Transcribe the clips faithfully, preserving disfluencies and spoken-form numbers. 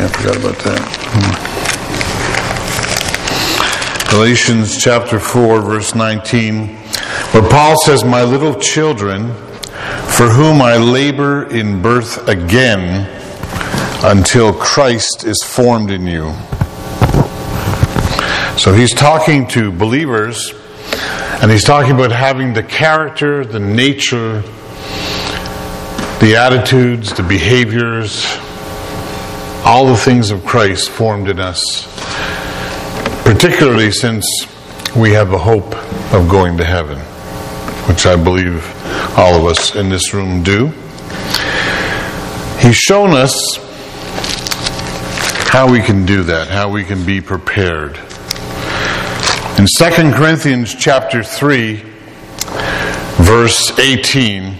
I forgot about that. Hmm. Galatians chapter four, verse nineteen, where Paul says, "My little children, for whom I labor in birth again, until Christ is formed in you." So he's talking to believers, and he's talking about having the character, the nature, the attitudes, the behaviors, all the things of Christ formed in us, particularly since we have a hope of going to heaven, which I believe all of us in this room do. He's shown us how we can do that, how we can be prepared. In Second Corinthians chapter three, verse eighteen,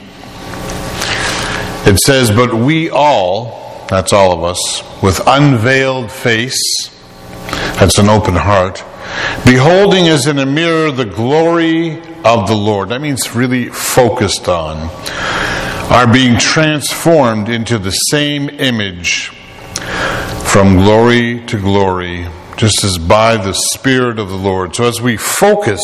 it says, "But we all," that's all of us, "with unveiled face," that's an open heart, "beholding as in a mirror the glory of the Lord," that means really focused on, "are being transformed into the same image from glory to glory, just as by the Spirit of the Lord." So as we focus,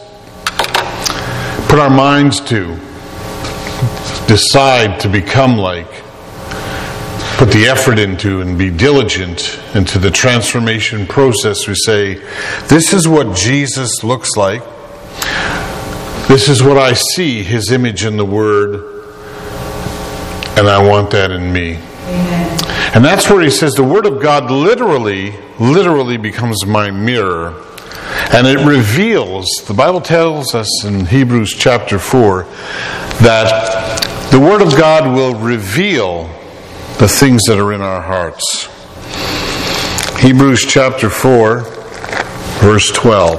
put our minds to, decide to become like, put the effort into and be diligent into the transformation process, we say, this is what Jesus looks like. This is what I see, His image in the Word, and I want that in me. Amen. And that's where he says the Word of God literally, literally becomes my mirror. And it reveals, the Bible tells us in Hebrews chapter four, that the Word of God will reveal the things that are in our hearts. Hebrews chapter four, verse twelve.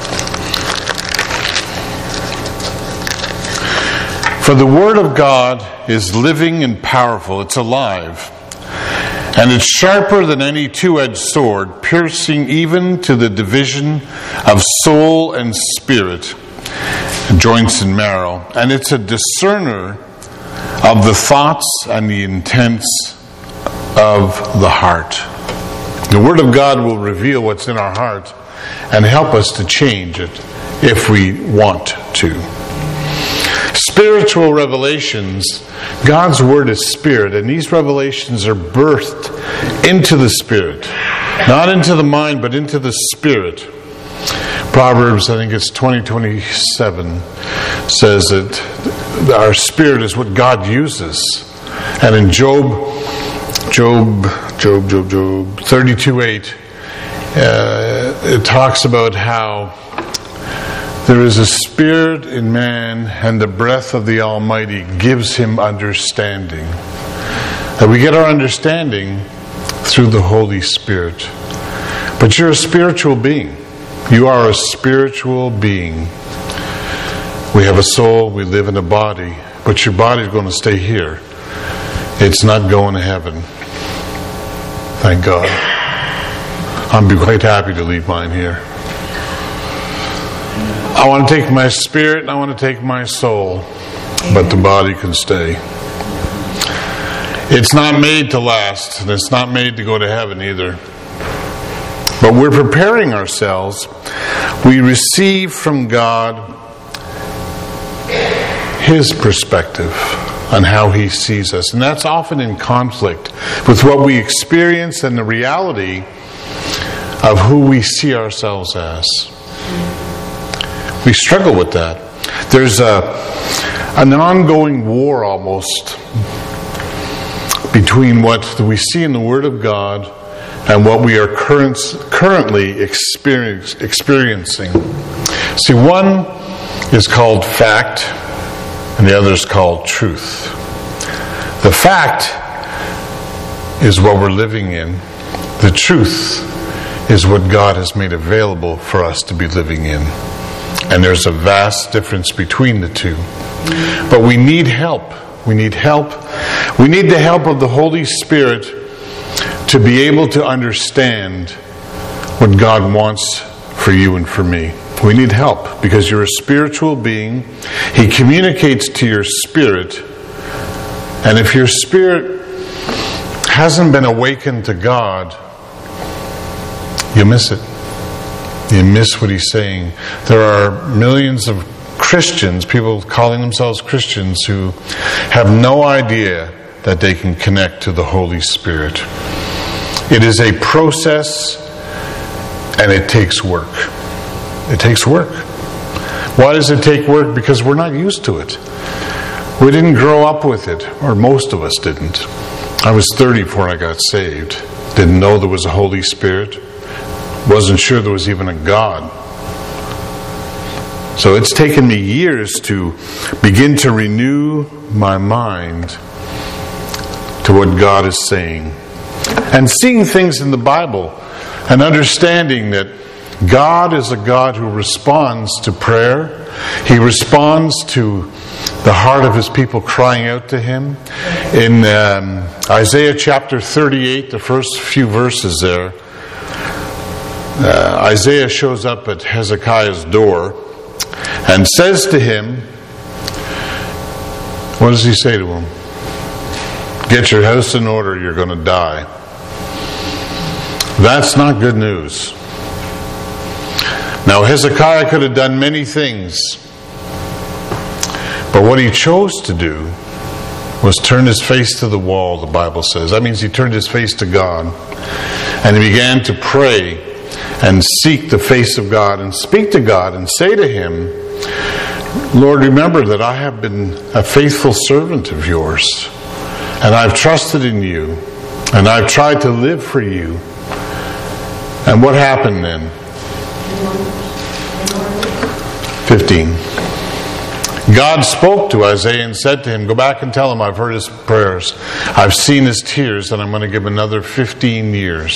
"For the Word of God is living and powerful," it's alive, "and it's sharper than any two-edged sword, piercing even to the division of soul and spirit, joints and marrow. And it's a discerner of the thoughts and the intents of the heart." The Word of God will reveal what's in our heart and help us to change it if we want to. Spiritual revelations, God's Word is Spirit, and these revelations are birthed into the Spirit. Not into the mind, but into the Spirit. Proverbs, I think it's twenty twenty-seven, says that our spirit is what God uses. And in Job, Job, Job, Job, Job, thirty-two eight, uh, it talks about how there is a spirit in man, and the breath of the Almighty gives him understanding. That we get our understanding through the Holy Spirit. But you're a spiritual being. You are a spiritual being. We have a soul, we live in a body, but your body is going to stay here. It's not going to heaven. Thank God. I'd be quite happy to leave mine here. I want to take my spirit and I want to take my soul, but the body can stay. It's not made to last, and it's not made to go to heaven either. But we're preparing ourselves. We receive from God His perspective on how He sees us. And that's often in conflict with what we experience and the reality of who we see ourselves as. We struggle with that. There's a, an ongoing war almost between what we see in the Word of God and what we are current, currently experience, experiencing. See, one is called fact, and the other is called truth. The fact is what we're living in. The truth is what God has made available for us to be living in. And there's a vast difference between the two. But we need help. We need help. We need the help of the Holy Spirit to be able to understand what God wants for you and for me. We need help because you're a spiritual being. He communicates to your spirit. And if your spirit hasn't been awakened to God, you miss it. You miss what he's saying. There are millions of Christians, people calling themselves Christians, who have no idea that they can connect to the Holy Spirit. It is a process, and it takes work. It takes work. Why does it take work? Because we're not used to it. We didn't grow up with it, or most of us didn't. I was thirty before I got saved. Didn't know there was a Holy Spirit. Wasn't sure there was even a God. So it's taken me years to begin to renew my mind to what God is saying. And seeing things in the Bible and understanding that God is a God who responds to prayer. He responds to the heart of his people crying out to him. In um, Isaiah chapter thirty-eight, the first few verses there, uh, Isaiah shows up at Hezekiah's door and says to him, what does he say to him? Get your house in order, you're going to die. That's not good news. Now, Hezekiah could have done many things, but what he chose to do was turn his face to the wall, the Bible says. That means he turned his face to God, and he began to pray and seek the face of God and speak to God and say to him, Lord, remember that I have been a faithful servant of yours, and I've trusted in you, and I've tried to live for you. And what happened then? fifteen. God spoke to Isaiah and said to him, go back and tell him I've heard his prayers. I've seen his tears, and I'm going to give him another fifteen years.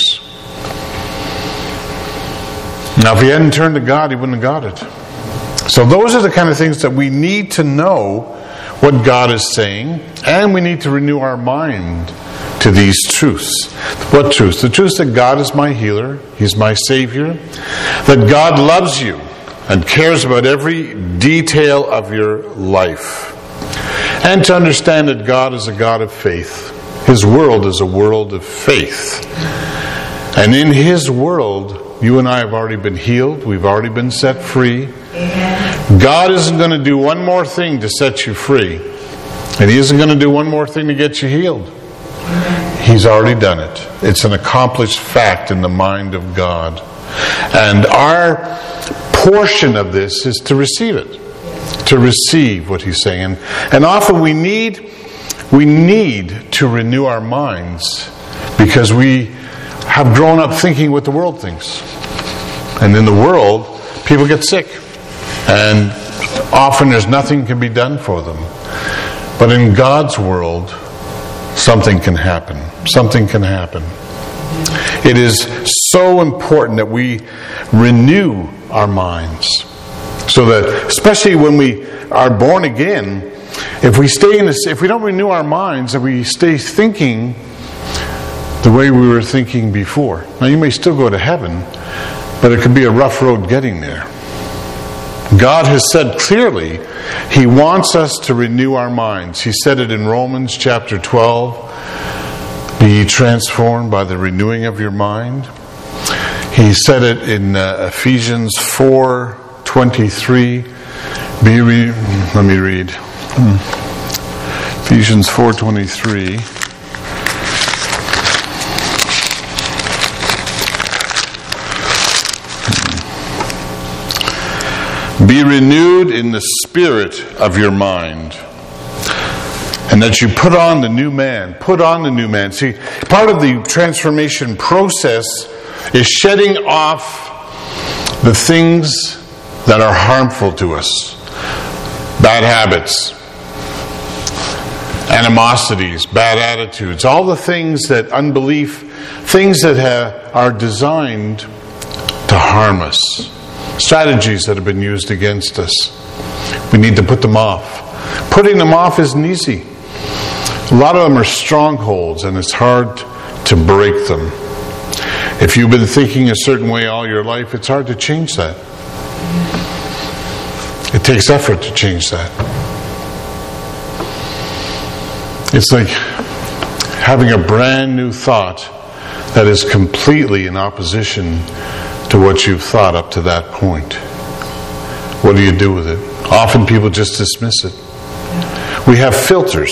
Now, if he hadn't turned to God, he wouldn't have got it. So those are the kind of things that we need to know what God is saying, and we need to renew our mind to these truths. What truths? The truths that God is my healer, he's my Savior, that God loves you and cares about every detail of your life, and to understand that God is a God of faith. His world is a world of faith. And in his world, you and I have already been healed. We've already been set free. Amen. God isn't going to do one more thing to set you free. And he isn't going to do one more thing to get you healed. Amen. He's already done it. It's an accomplished fact in the mind of God. And our portion of this is to receive it. To receive what he's saying. And, and often we need, we need to renew our minds because we have grown up thinking what the world thinks. And in the world, people get sick. And often there's nothing can be done for them. But in God's world, something can happen. Something can happen. It is so important that we renew our minds. So that, especially when we are born again, if we stay in this, if we don't renew our minds, if we stay thinking the way we were thinking before. Now, you may still go to heaven, but it could be a rough road getting there. God has said clearly he wants us to renew our minds. He said it in Romans chapter twelve. Be ye transformed by the renewing of your mind. He said it in uh, Ephesians four twenty-three. Be re- let me read. Hmm. Ephesians four twenty-three. Be renewed in the spirit of your mind, and that you put on the new man. Put on the new man. See, part of the transformation process is shedding off the things that are harmful to us. Bad habits, animosities, bad attitudes, all the things that unbelief, things that have, are designed to harm us. Strategies that have been used against us. We need to put them off. Putting them off isn't easy. A lot of them are strongholds, and it's hard to break them. If you've been thinking a certain way all your life, it's hard to change that. It takes effort to change that. It's like having a brand new thought that is completely in opposition to what you've thought up to that point. What do you do with it? Often people just dismiss it. We have filters.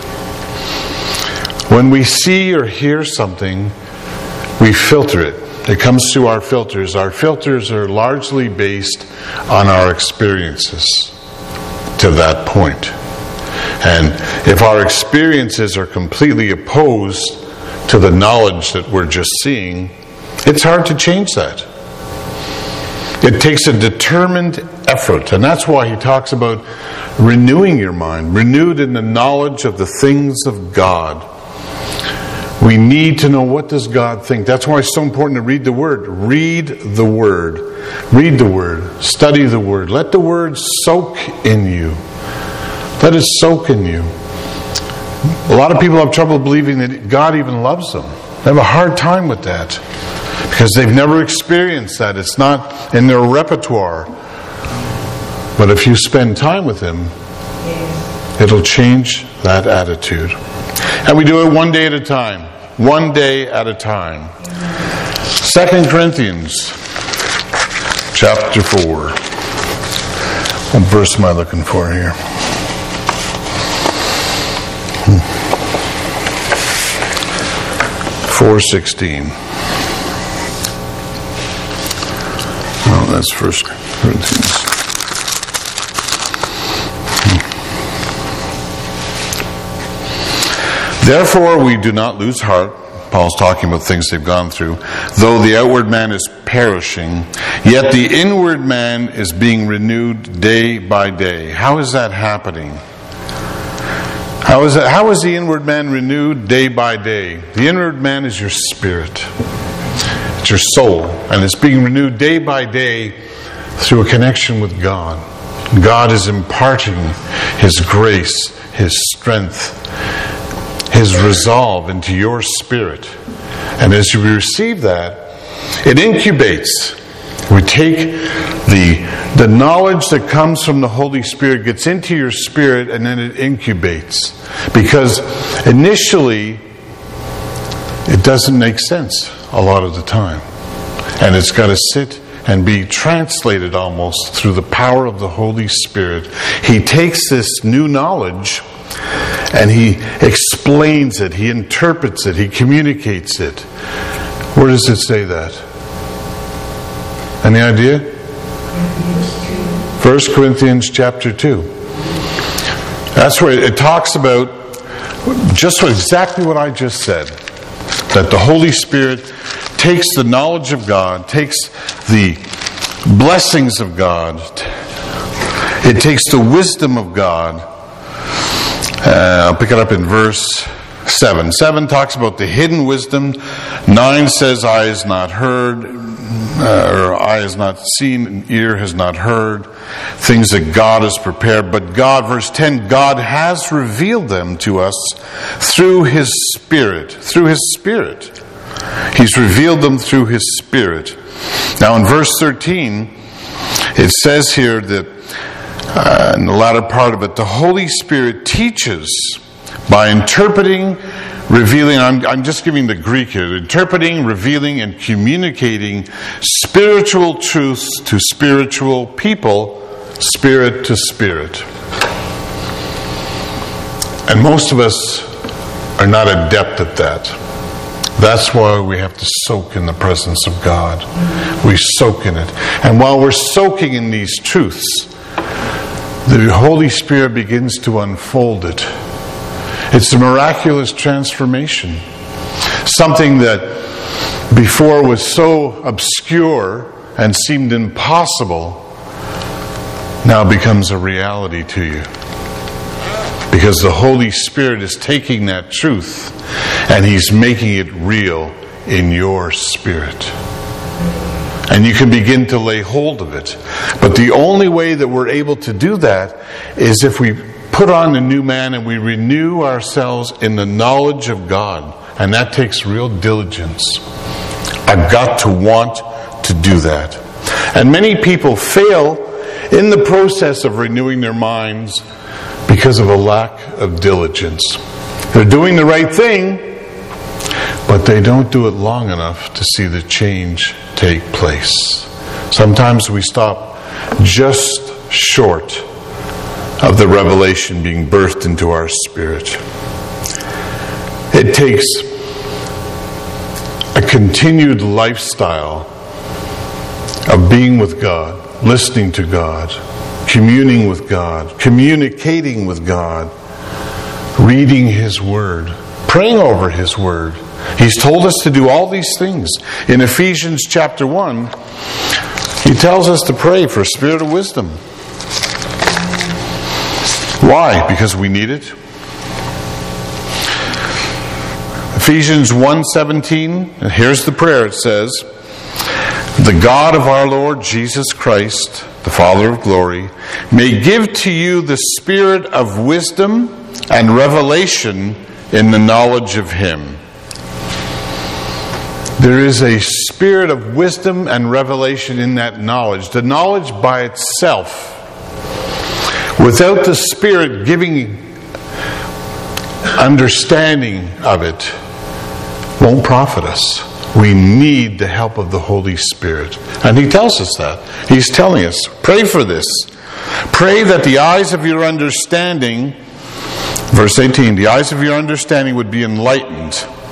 When we see or hear something, we filter it. It comes through our filters. Our filters are largely based on our experiences to that point. And if our experiences are completely opposed to the knowledge that we're just seeing, it's hard to change that. It takes a determined effort, and that's why he talks about renewing your mind, renewed in the knowledge of the things of God. We need to know, what does God think? That's why it's so important to read the Word. Read the Word. Read the Word. Study the Word. Let the Word soak in you. Let it soak in you. A lot of people have trouble believing that God even loves them. They have a hard time with that because they've never experienced that. It's not in their repertoire. But if you spend time with Him, it'll change that attitude. And we do it one day at a time. One day at a time. Second Corinthians chapter four. What verse am I looking for here? four sixteen. Oh, that's First Corinthians. Therefore, we do not lose heart. Paul's talking about things they've gone through. Though the outward man is perishing, yet the inward man is being renewed day by day. How is that happening? How is that, how is the inward man renewed day by day? The inward man is your spirit. It's your soul. And it's being renewed day by day through a connection with God. God is imparting His grace, His strength, His resolve into your spirit. And as you receive that, it incubates. We take the, the knowledge that comes from the Holy Spirit, gets into your spirit, and then it incubates. Because initially, it doesn't make sense a lot of the time. And it's got to sit and be translated almost through the power of the Holy Spirit. He takes this new knowledge and He explains it, He interprets it, He communicates it. Where does it say that? Any idea? First Corinthians chapter two. That's where it talks about just what, exactly what I just said. That the Holy Spirit takes the knowledge of God, takes the blessings of God, it takes the wisdom of God. Uh, I'll pick it up in verse seven. seven talks about the hidden wisdom. nine says, eye has not heard, uh, or eye has not seen, ear has not heard, things that God has prepared. But God, verse ten, God has revealed them to us through His Spirit. Through His Spirit. He's revealed them through His Spirit. Now in verse thirteen, it says here that Uh, in the latter part of it, the Holy Spirit teaches by interpreting, revealing, I'm, I'm just giving the Greek here, interpreting, revealing, and communicating spiritual truths to spiritual people, spirit to spirit. And most of us are not adept at that. That's why we have to soak in the presence of God. We soak in it. And while we're soaking in these truths, the Holy Spirit begins to unfold it. It's a miraculous transformation. Something that before was so obscure and seemed impossible now becomes a reality to you. Because the Holy Spirit is taking that truth and He's making it real in your spirit. And you can begin to lay hold of it. But the only way that we're able to do that is if we put on the new man and we renew ourselves in the knowledge of God. And that takes real diligence. I've got to want to do that. And many people fail in the process of renewing their minds because of a lack of diligence. They're doing the right thing, but they don't do it long enough to see the change take place. Sometimes we stop just short of the revelation being birthed into our spirit. It takes a continued lifestyle of being with God, listening to God, communing with God, communicating with God, reading His Word, praying over His Word. He's told us to do all these things. In Ephesians chapter one, He tells us to pray for a spirit of wisdom. Why? Because we need it. Ephesians one seventeen, and here's the prayer. It says, "The God of our Lord Jesus Christ, the Father of glory, may give to you the spirit of wisdom and revelation in the knowledge of Him." There is a spirit of wisdom and revelation in that knowledge. The knowledge by itself, without the Spirit giving understanding of it, won't profit us. We need the help of the Holy Spirit. And He tells us that. He's telling us, pray for this. Pray that the eyes of your understanding, verse eighteen, the eyes of your understanding would be enlightened.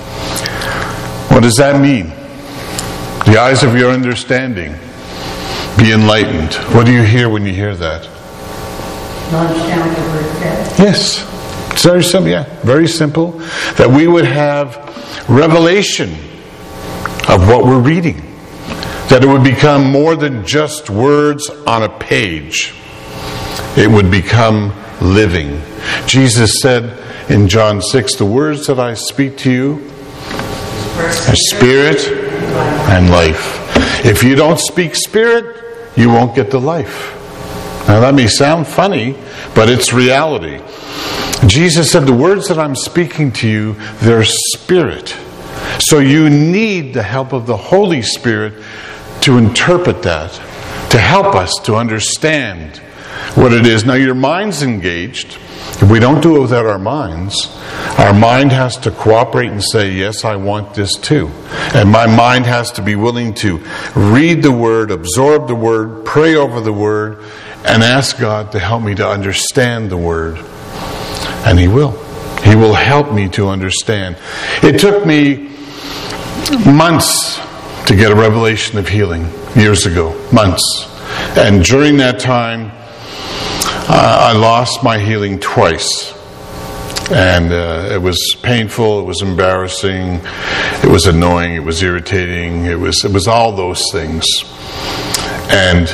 What does that mean? The eyes of your understanding be enlightened. What do you hear when you hear that? Understand what the word says. Yes. It's very simple, yeah. Very simple. That we would have revelation of what we're reading. That it would become more than just words on a page. It would become living. Jesus said in John six, "The words that I speak to you are spirit and life." If you don't speak spirit, you won't get the life. Now that may sound funny, but it's reality. Jesus said, "The words that I'm speaking to you, they're spirit." So you need the help of the Holy Spirit to interpret that, to help us to understand what it is. Now your mind's engaged. If we don't do it without our minds, our mind has to cooperate and say, yes, I want this too. And my mind has to be willing to read the Word, absorb the Word, pray over the Word, and ask God to help me to understand the Word. And He will. He will help me to understand. It took me months to get a revelation of healing years ago. Months. And during that time, uh, I lost my healing twice. And uh, it was painful, it was embarrassing, it was annoying, it was irritating, it was it was all those things. And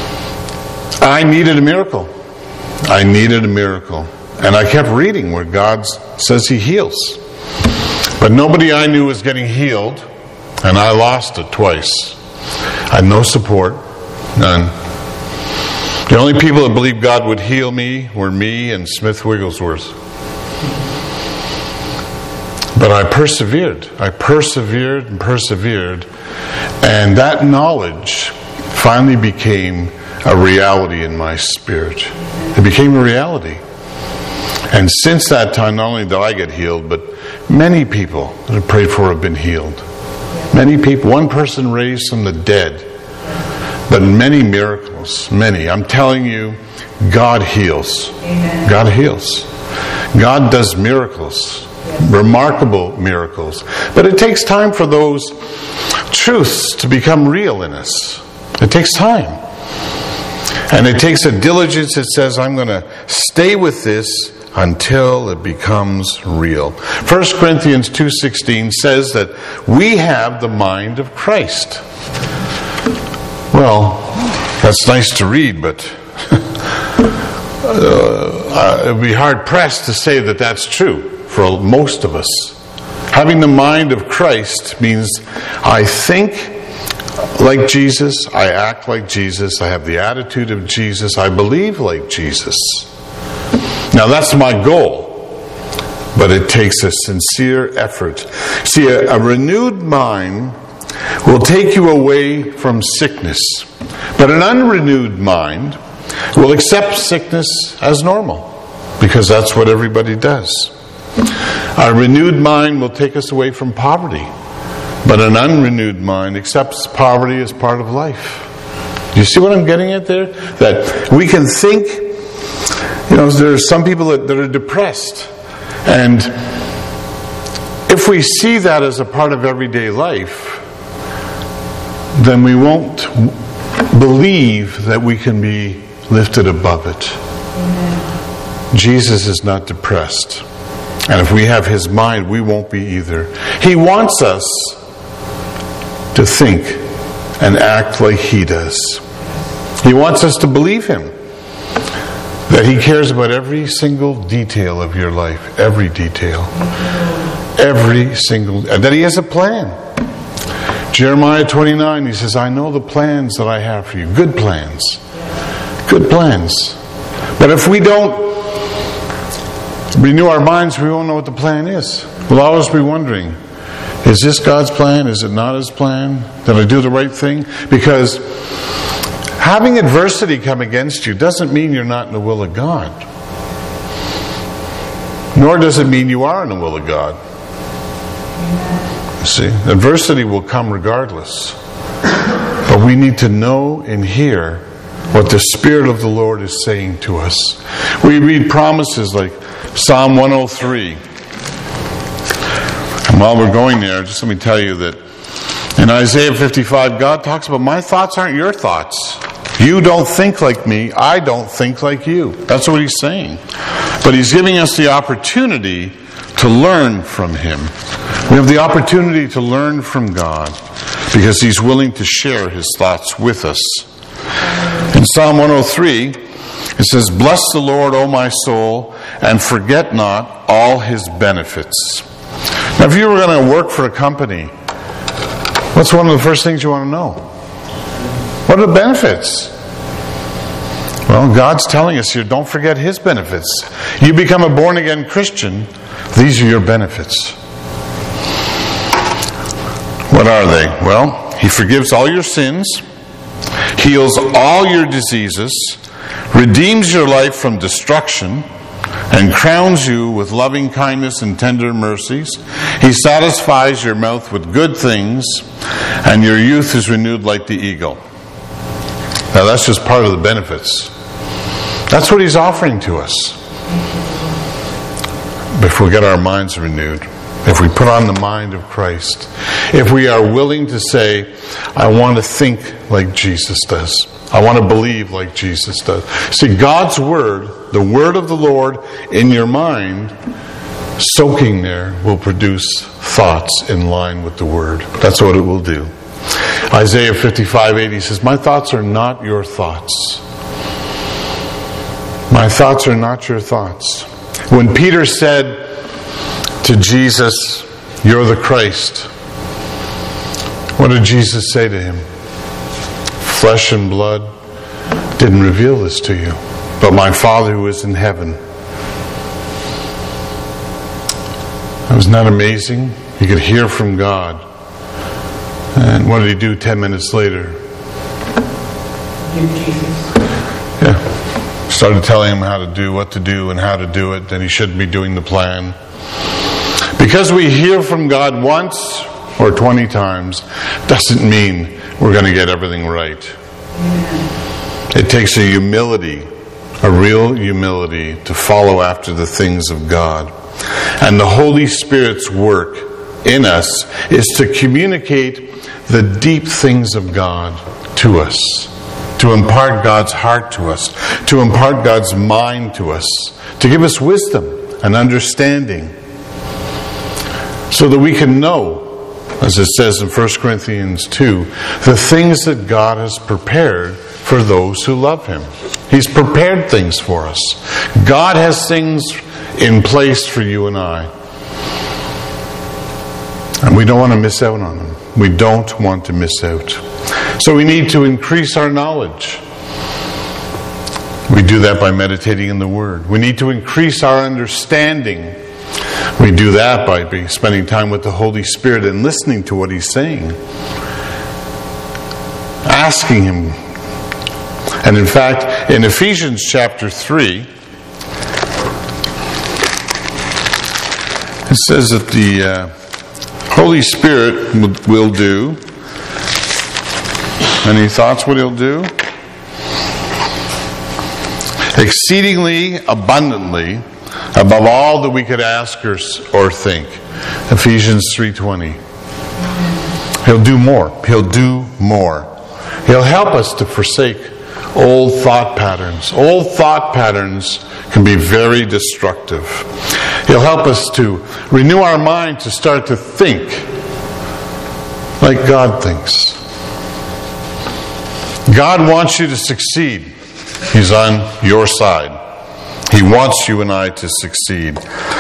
I needed a miracle. I needed a miracle. And I kept reading where God says He heals. But nobody I knew was getting healed, and I lost it twice. I had no support, none. The only people that believed God would heal me were me and Smith Wigglesworth. But I persevered. I persevered and persevered. And that knowledge finally became a reality in my spirit. It became a reality. And since that time, not only did I get healed, but many people that I prayed for have been healed. Many people. One person raised from the dead. But many miracles. Many. I'm telling you, God heals. Amen. God heals. God does miracles. Remarkable miracles. But it takes time for those truths to become real in us. It takes time. And it takes a diligence that says, I'm going to stay with this until it becomes real. First Corinthians two sixteen says that we have the mind of Christ. Well, that's nice to read, but uh, it would be hard-pressed to say that that's true for most of us. Having the mind of Christ means I think like Jesus, I act like Jesus, I have the attitude of Jesus, I believe like Jesus. Now that's my goal, but it takes a sincere effort. See, a, a renewed mind will take you away from sickness, but an unrenewed mind will accept sickness as normal, because that's what everybody does. A renewed mind will take us away from poverty. But an unrenewed mind accepts poverty as part of life. Do you see what I'm getting at there? That we can think, you know, there are some people that, that are depressed. And if we see that as a part of everyday life, then we won't believe that we can be lifted above it. Amen. Jesus is not depressed. And if we have His mind, we won't be either. He wants us to think and act like He does. He wants us to believe Him. That He cares about every single detail of your life. Every detail. Every single... And that He has a plan. Jeremiah twenty-nine, He says, I know the plans that I have for you. Good plans. Good plans. But if we don't renew our minds, we won't know what the plan is. We'll always be wondering, is this God's plan? Is it not His plan? Did I do the right thing? Because having adversity come against you doesn't mean you're not in the will of God. Nor does it mean you are in the will of God. You see, adversity will come regardless. But we need to know and hear what the Spirit of the Lord is saying to us. We read promises like Psalm one oh three. And while we're going there, just let me tell you that in Isaiah fifty-five, God talks about, my thoughts aren't your thoughts. You don't think like me. I don't think like you. That's what He's saying. But He's giving us the opportunity to learn from Him. We have the opportunity to learn from God because He's willing to share His thoughts with us. In Psalm one oh three, it says, bless the Lord, O my soul, and forget not all His benefits. Now, if you were going to work for a company, what's one of the first things you want to know? What are the benefits? Well, God's telling us here, don't forget His benefits. You become a born-again Christian, these are your benefits. What are they? Well, He forgives all your sins, heals all your diseases, redeems your life from destruction, and crowns you with loving kindness and tender mercies. He satisfies your mouth with good things, and your youth is renewed like the eagle. Now that's just part of the benefits. That's what He's offering to us. If we get our minds renewed, if we put on the mind of Christ, if we are willing to say, I want to think like Jesus does. I want to believe like Jesus does. See, God's Word, the Word of the Lord in your mind, soaking there, will produce thoughts in line with the Word. That's what it will do. Isaiah fifty-five eight, he says, my thoughts are not your thoughts. My thoughts are not your thoughts. When Peter said to Jesus, you're the Christ, what did Jesus say to him? Flesh and blood didn't reveal this to you, but my Father who is in heaven. Wasn't that amazing? You could hear from God. And what did He do ten minutes later? Give Jesus. Yeah. Started telling him how to do, what to do, and how to do it, and he shouldn't be doing the plan. Because we hear from God once or twenty times doesn't mean we're going to get everything right. It takes a humility, a real humility, to follow after the things of God. And the Holy Spirit's work in us is to communicate the deep things of God to us, to impart God's heart to us, to impart God's mind to us, to give us wisdom and understanding, so that we can know, as it says in First Corinthians two, the things that God has prepared for those who love Him. He's prepared things for us. God has things in place for you and I. And we don't want to miss out on them. We don't want to miss out. So we need to increase our knowledge. We do that by meditating in the Word. We need to increase our understanding. We do that by be spending time with the Holy Spirit and listening to what He's saying. Asking Him. And in fact, in Ephesians chapter three, it It says that the uh, Holy Spirit will do. Any thoughts what He'll do? Exceedingly abundantly above all that we could ask or, or think. Ephesians three twenty. He'll do more. He'll do more. He'll help us to forsake old thought patterns. Old thought patterns can be very destructive. He'll help us to renew our mind to start to think like God thinks. God wants you to succeed. He's on your side. He wants you and I to succeed.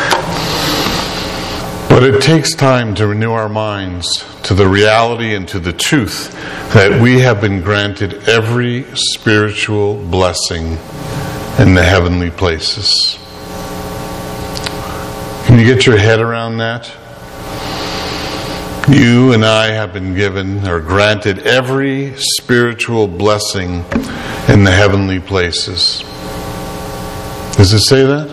But it takes time to renew our minds to the reality and to the truth that we have been granted every spiritual blessing in the heavenly places. Can you get your head around that? You and I have been given or granted every spiritual blessing in the heavenly places. Does it say that?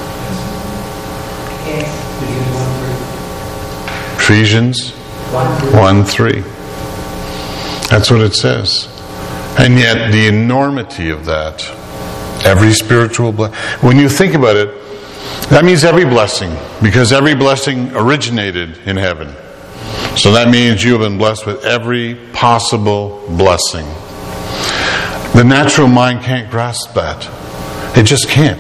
Ephesians one three. That's what it says. And yet the enormity of that, every spiritual blessing, when you think about it, that means every blessing, because every blessing originated in heaven. So that means you have been blessed with every possible blessing. The natural mind can't grasp that. It just can't.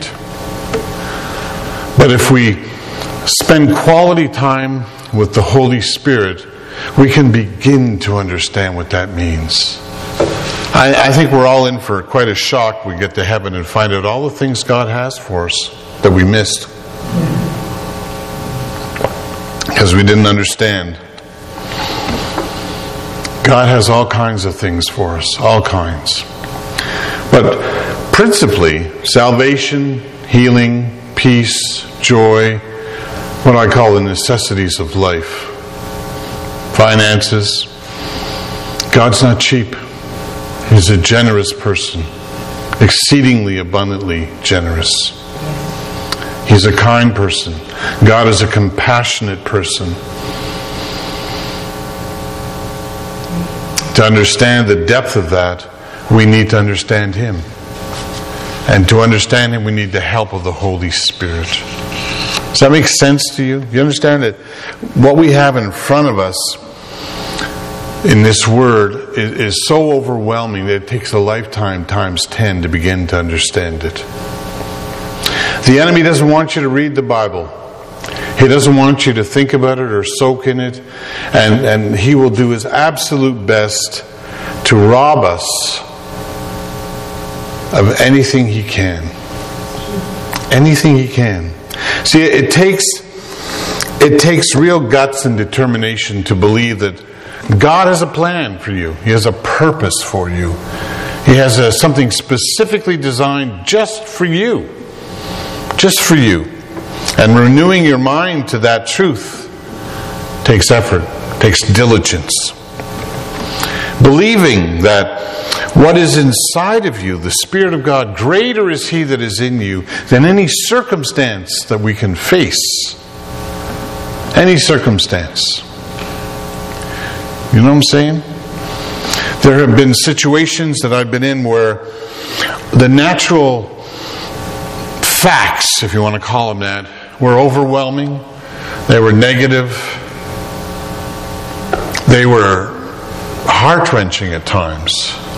But if we spend quality time with the Holy Spirit, we can begin to understand what that means. I, I think we're all in for quite a shock when we get to heaven and find out all the things God has for us that we missed because we didn't understand. God has all kinds of things for us, all kinds. But principally, salvation, healing, peace, joy, what I call the necessities of life. Finances. God's not cheap. He's a generous person. Exceedingly abundantly generous. He's a kind person. God is a compassionate person. To understand the depth of that, we need to understand Him. And to understand Him, we need the help of the Holy Spirit. Does that make sense to you? You understand that what we have in front of us in this Word is, is so overwhelming that it takes a lifetime times ten to begin to understand it. The enemy doesn't want you to read the Bible. He doesn't want you to think about it or soak in it. And, and he will do his absolute best to rob us of anything he can. Anything he can. See, it takes it takes real guts and determination to believe that God has a plan for you. He has a purpose for you. He has a, something specifically designed just for you. Just for you. And renewing your mind to that truth takes effort, takes diligence. Believing that what is inside of you, the Spirit of God, greater is He that is in you than any circumstance that we can face. Any circumstance. You know what I'm saying? There have been situations that I've been in where the natural facts, if you want to call them that, were overwhelming. They were negative. They were heart-wrenching at times.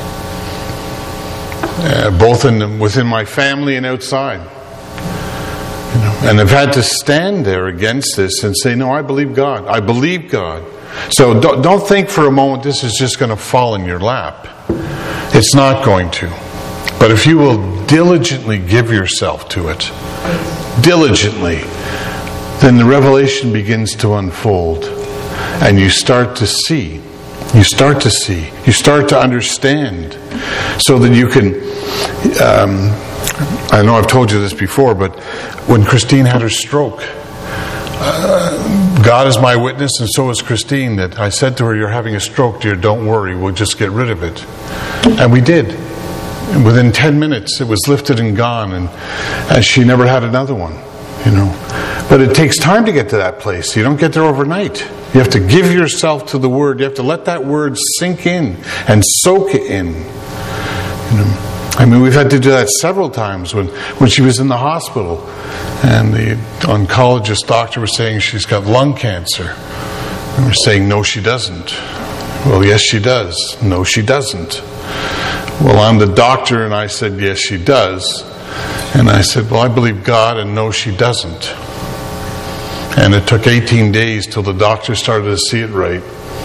Uh, both in the, within my family and outside. You know, and I've had to stand there against this and say, no, I believe God. I believe God. So don't, don't think for a moment this is just going to fall in your lap. It's not going to. But if you will diligently give yourself to it, diligently, then the revelation begins to unfold. And you start to see. You start to see. You start to understand. So that you can... Um, I know I've told you this before, but when Christine had her stroke, uh, God is my witness, and so is Christine, that I said to her, you're having a stroke, dear, don't worry, we'll just get rid of it. And we did. And within ten minutes, it was lifted and gone, and, and she never had another one, you know. But it takes time to get to that place. You don't get there overnight. You have to give yourself to the Word. You have to let that Word sink in and soak it in. You know, I mean, we've had to do that several times. When, when she was in the hospital and the oncologist doctor was saying she's got lung cancer. And we're saying, no, she doesn't. Well, yes, she does. No, she doesn't. Well, I'm the doctor, and I said, yes, she does. And I said, well, I believe God, and no, she doesn't. And it took eighteen days till the doctor started to see it right.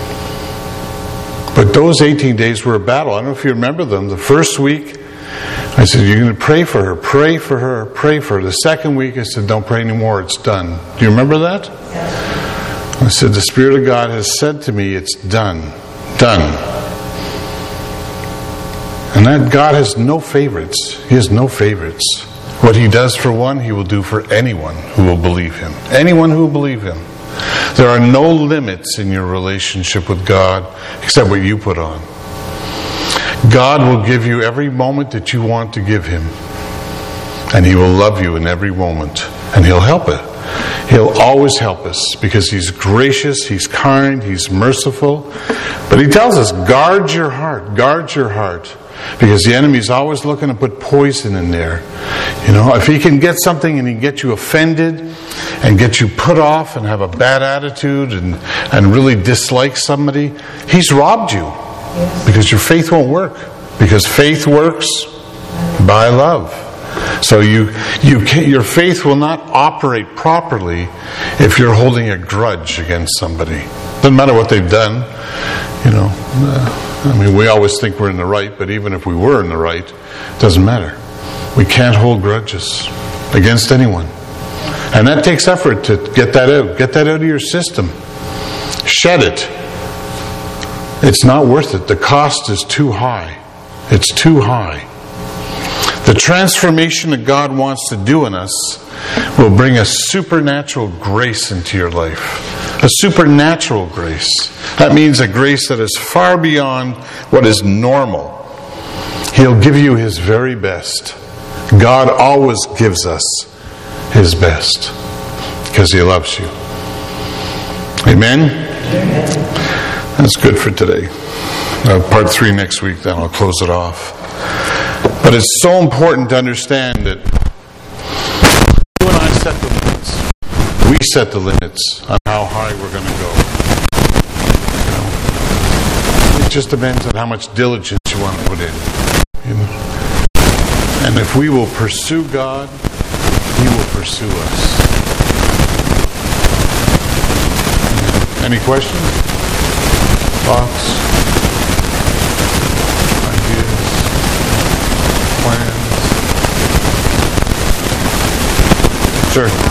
But those eighteen days were a battle. I don't know if you remember them. The first week, I said, you're going to pray for her, pray for her, pray for her. The second week, I said, don't pray anymore, it's done. Do you remember that? Yes. I said, the Spirit of God has said to me, it's done. Done. And that God has no favorites. He has no favorites. What He does for one, He will do for anyone who will believe Him. Anyone who will believe Him. There are no limits in your relationship with God except what you put on. God will give you every moment that you want to give Him. And He will love you in every moment. And He'll help it. He'll always help us because He's gracious, He's kind, He's merciful. But He tells us, guard your heart, guard your heart. Because the enemy's always looking to put poison in there. You know, if he can get something and he can get you offended and get you put off and have a bad attitude and, and really dislike somebody, he's robbed you. Because your faith won't work. Because faith works by love. So you, you can, your faith will not operate properly if you're holding a grudge against somebody. Doesn't matter what they've done. You know, uh, I mean, we always think we're in the right, but even if we were in the right, it doesn't matter. We can't hold grudges against anyone. And that takes effort to get that out. Get that out of your system. Shed it. It's not worth it. The cost is too high. It's too high. The transformation that God wants to do in us will bring a supernatural grace into your life. A supernatural grace. That means a grace that is far beyond what is normal. He'll give you His very best. God always gives us His best because He loves you. Amen? That's good for today. Uh, part three next week, then I'll close it off. But it's so important to understand that you and I set the limits. We set the limits on how high we're going to go. You know? It just depends on how much diligence you want to put in. You know? And if we will pursue God, He will pursue us. Any questions? Thoughts? Ideas? Plans? Sure.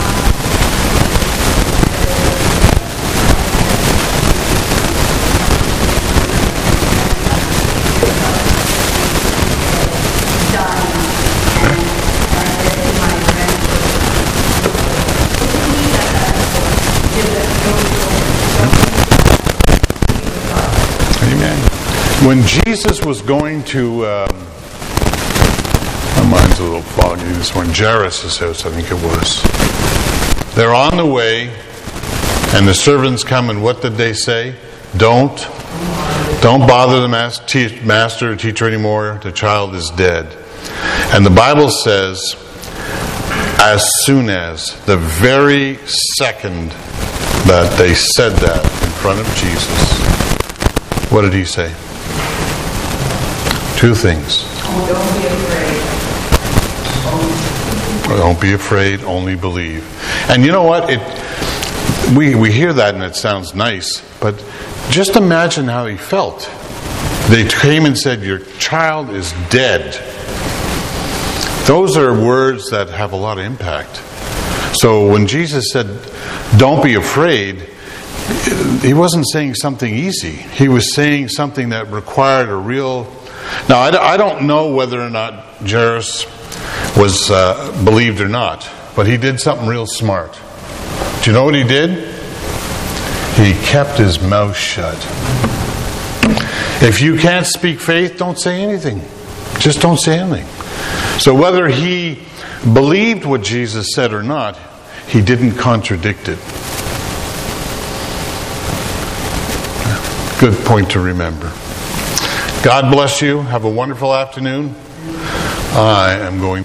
When Jesus was going to, um, my mind's a little foggy this morning, Jairus' house, I think it was. They're on the way, and the servants come, and what did they say? Don't, don't bother the master or teacher anymore. The child is dead. And the Bible says, as soon as, the very second that they said that in front of Jesus, what did He say? Two things. Oh, don't be afraid. Don't be afraid, only believe. And you know what? It we we hear that and it sounds nice, but just imagine how he felt. They came and said, your child is dead. Those are words that have a lot of impact. So when Jesus said, don't be afraid, He wasn't saying something easy. He was saying something that required a real... Now, I don't know whether or not Jairus was uh, believed or not, but he did something real smart. Do you know what he did? He kept his mouth shut. If you can't speak faith, don't say anything. Just don't say anything. So whether he believed what Jesus said or not, He didn't contradict it. Good point to remember. God bless you. Have a wonderful afternoon. I am going